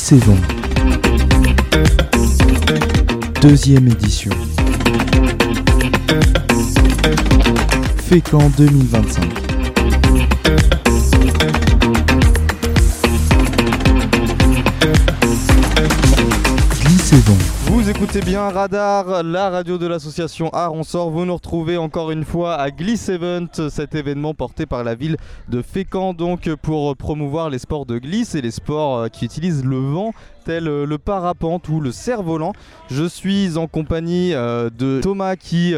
Glissévent, deuxième édition. Fécamp 2025. Glissévent. Vous écoutez bien Radar, la radio de l'association Art on sort. Vous nous retrouvez encore une fois à Glissévent, cet événement porté par la ville de Fécamp, donc pour promouvoir les sports de glisse et les sports qui utilisent le vent, tel le parapente ou le cerf-volant. Je suis en compagnie de Thomas qui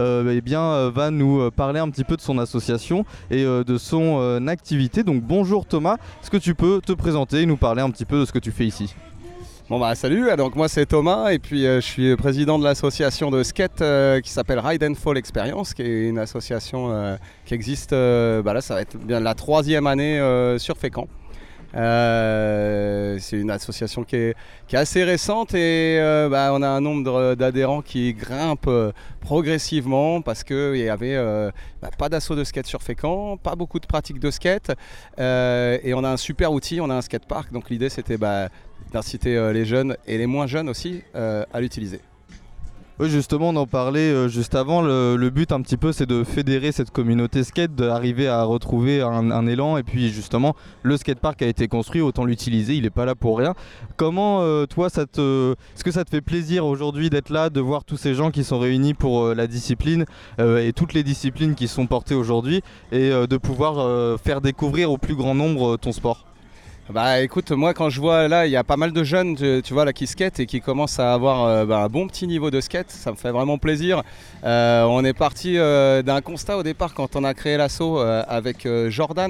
va nous parler un petit peu de son association et de son activité. Donc bonjour Thomas, est-ce que tu peux te présenter et nous parler un petit peu de ce que tu fais ici ? Bon salut, donc moi c'est Thomas et puis je suis président de l'association de skate qui s'appelle Ride and Fall Experience, qui est une association qui existe, là ça va être bien la 3e année sur Fécamp. C'est une association qui est assez récente et on a un nombre d'adhérents qui grimpe progressivement parce qu'il n'y avait pas d'assaut de skate sur Fécamp, pas beaucoup de pratiques de skate et on a un super outil, on a un skatepark, donc l'idée c'était d'inciter les jeunes et les moins jeunes aussi à l'utiliser. Oui, justement, on en parlait juste avant. Le but un petit peu, c'est de fédérer cette communauté skate, d'arriver à retrouver un élan. Et puis justement, le skatepark a été construit, autant l'utiliser, il n'est pas là pour rien. Comment, toi, est-ce que ça te fait plaisir aujourd'hui d'être là, de voir tous ces gens qui sont réunis pour la discipline et toutes les disciplines qui sont portées aujourd'hui et de pouvoir faire découvrir au plus grand nombre ton sport ? Écoute, moi quand je vois là, il y a pas mal de jeunes tu vois là qui skatent et qui commencent à avoir un bon petit niveau de skate, ça me fait vraiment plaisir. On est parti d'un constat au départ quand on a créé l'asso avec Jordan,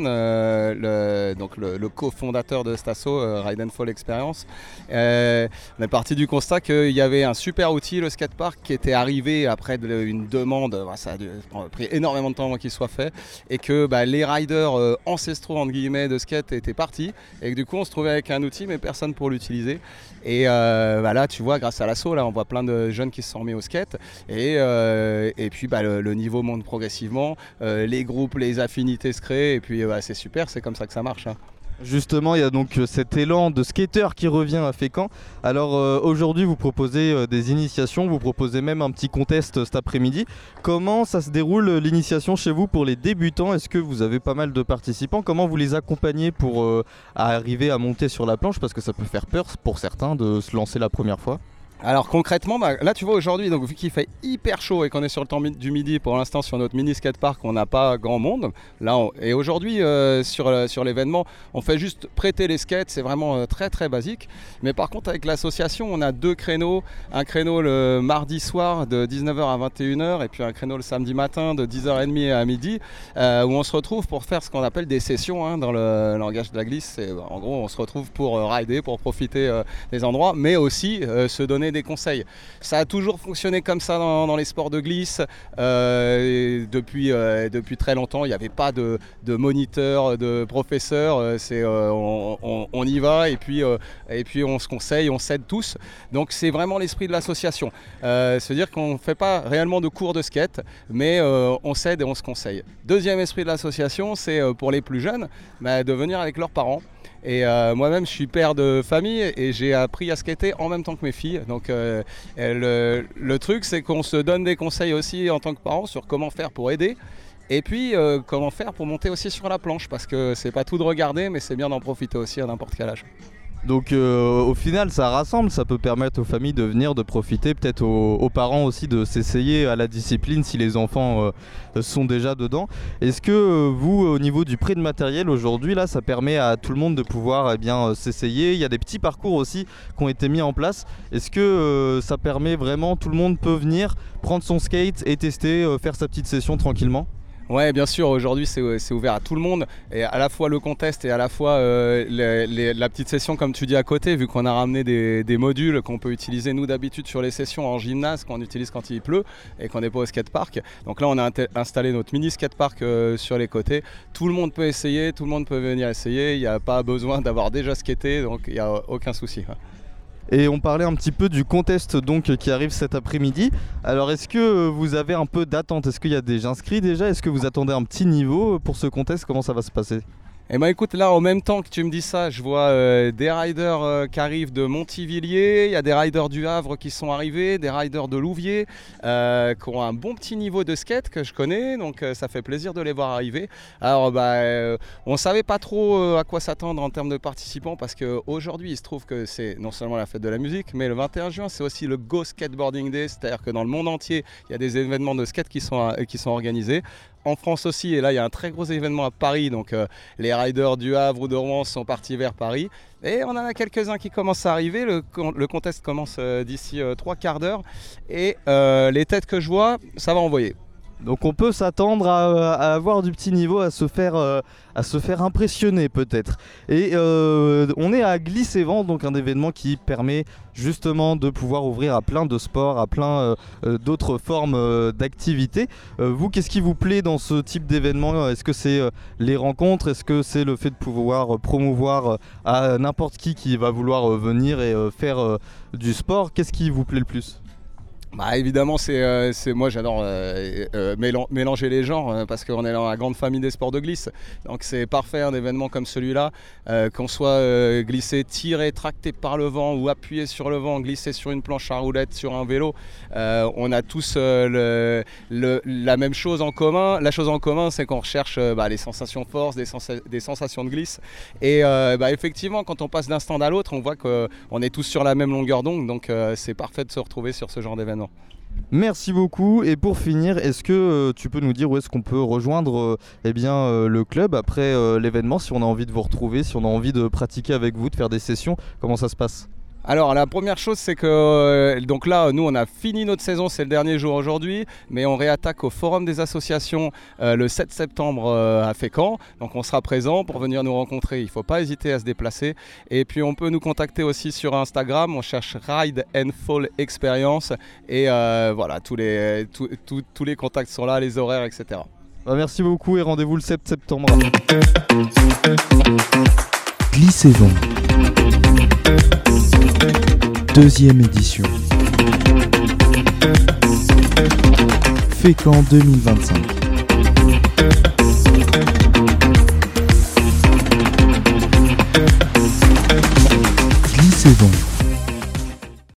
le cofondateur de cet asso, Ride and Fall Experience. On est parti du constat qu'il y avait un super outil, le skatepark, qui était arrivé après une demande, ça a pris énormément de temps avant qu'il soit fait, et que les riders ancestraux entre guillemets de skate étaient partis. Et que du coup on se trouvait avec un outil mais personne pour l'utiliser. Et là tu vois, grâce à l'asso, là on voit plein de jeunes qui se sont remis au skate et puis le niveau monte progressivement, les groupes, les affinités se créent et puis c'est super, c'est comme ça que ça marche. Justement, il y a donc cet élan de skateurs qui revient à Fécamp. Alors aujourd'hui, vous proposez des initiations, vous proposez même un petit contest cet après-midi. Comment ça se déroule l'initiation chez vous pour les débutants ? Est-ce que vous avez pas mal de participants ? Comment vous les accompagnez pour arriver à monter sur la planche ? Parce que ça peut faire peur pour certains de se lancer la première fois. Alors concrètement, là tu vois aujourd'hui, donc vu qu'il fait hyper chaud et qu'on est sur le temps du midi, pour l'instant sur notre mini skatepark, on n'a pas grand monde. Et aujourd'hui sur l'événement, on fait juste prêter les skates, c'est vraiment très très basique. Mais par contre avec l'association, on a 2 créneaux, un créneau le mardi soir de 19h à 21h et puis un créneau le samedi matin de 10h30 à midi où on se retrouve pour faire ce qu'on appelle des sessions dans le langage de la glisse. En gros, on se retrouve pour rider, pour profiter des endroits, mais aussi se donner des conseils. Ça a toujours fonctionné comme ça dans les sports de glisse. Depuis très longtemps, il n'y avait pas de moniteur, de professeur. On y va et puis on se conseille, on s'aide tous. Donc c'est vraiment l'esprit de l'association. C'est-à-dire qu'on ne fait pas réellement de cours de skate, mais on s'aide et on se conseille. Deuxième esprit de l'association, c'est pour les plus jeunes, de venir avec leurs parents. Et moi-même je suis père de famille et j'ai appris à skater en même temps que mes filles. Donc le truc c'est qu'on se donne des conseils aussi en tant que parents sur comment faire pour aider. Et puis comment faire pour monter aussi sur la planche, parce que c'est pas tout de regarder mais c'est bien d'en profiter aussi à n'importe quel âge. Donc au final ça rassemble, ça peut permettre aux familles de venir, de profiter, peut-être aux parents aussi de s'essayer à la discipline si les enfants sont déjà dedans. Est-ce que vous, au niveau du prêt de matériel aujourd'hui, là ça permet à tout le monde de pouvoir s'essayer ? Il y a des petits parcours aussi qui ont été mis en place. Est-ce que ça permet vraiment, tout le monde peut venir prendre son skate et tester, faire sa petite session tranquillement ? Ouais, bien sûr, aujourd'hui c'est ouvert à tout le monde, et à la fois le contest et à la fois la petite session comme tu dis à côté, vu qu'on a ramené des modules qu'on peut utiliser nous d'habitude sur les sessions en gymnase qu'on utilise quand il pleut et qu'on n'est pas au skatepark. Donc là on a installé notre mini skatepark sur les côtés, tout le monde peut essayer, tout le monde peut venir essayer, il n'y a pas besoin d'avoir déjà skaté, donc il n'y a aucun souci. Et on parlait un petit peu du contest donc qui arrive cet après-midi. Alors est-ce que vous avez un peu d'attente ? Est-ce qu'il y a des inscrits déjà ? Est-ce que vous attendez un petit niveau pour ce contest ? Comment ça va se passer ? Eh ben écoute, là en même temps que tu me dis ça, je vois des riders qui arrivent de Montivilliers, il y a des riders du Havre qui sont arrivés, des riders de Louviers qui ont un bon petit niveau de skate que je connais, donc ça fait plaisir de les voir arriver. Alors on ne savait pas trop à quoi s'attendre en termes de participants parce qu'aujourd'hui il se trouve que c'est non seulement la fête de la musique, mais le 21 juin c'est aussi le Go Skateboarding Day, c'est-à-dire que dans le monde entier il y a des événements de skate qui sont organisés. En France aussi, et là il y a un très gros événement à Paris, donc les riders du Havre ou de Rouen sont partis vers Paris. Et on en a quelques-uns qui commencent à arriver, le contest commence d'ici 3 quarts d'heure. Et les têtes que je vois, ça va envoyer. Donc on peut s'attendre à avoir du petit niveau, à se faire impressionner peut-être. Et on est à Glissez-Vent, donc un événement qui permet justement de pouvoir ouvrir à plein de sports, à plein d'autres formes d'activités. Vous, qu'est-ce qui vous plaît dans ce type d'événement ? Est-ce que c'est les rencontres ? Est-ce que c'est le fait de pouvoir promouvoir à n'importe qui va vouloir venir et faire du sport ? Qu'est-ce qui vous plaît le plus ? Bah évidemment, moi j'adore mélanger les genres parce qu'on est dans la grande famille des sports de glisse. Donc c'est parfait un événement comme celui-là, qu'on soit glissé, tiré, tracté par le vent ou appuyé sur le vent, glissé sur une planche à roulettes, sur un vélo. On a tous la même chose en commun. La chose en commun, c'est qu'on recherche les sensations force, des sensations de glisse. Et effectivement, quand on passe d'un stand à l'autre, on voit qu'on est tous sur la même longueur d'onde. Donc c'est parfait de se retrouver sur ce genre d'événement. Merci beaucoup. Et pour finir, est-ce que tu peux nous dire où est-ce qu'on peut rejoindre le club après l'événement, si on a envie de vous retrouver, si on a envie de pratiquer avec vous, de faire des sessions, comment ça se passe ? Alors la première chose c'est que donc là nous on a fini notre saison, c'est le dernier jour aujourd'hui, mais on réattaque au Forum des associations le 7 septembre à Fécamp, donc on sera présent pour venir nous rencontrer, il ne faut pas hésiter à se déplacer. Et puis on peut nous contacter aussi sur Instagram, on cherche Ride and Fall Experience et voilà tous les contacts sont là, les horaires etc. Merci beaucoup et rendez-vous le 7 septembre. Glissez-Vent. Deuxième édition. Fécamp 2025.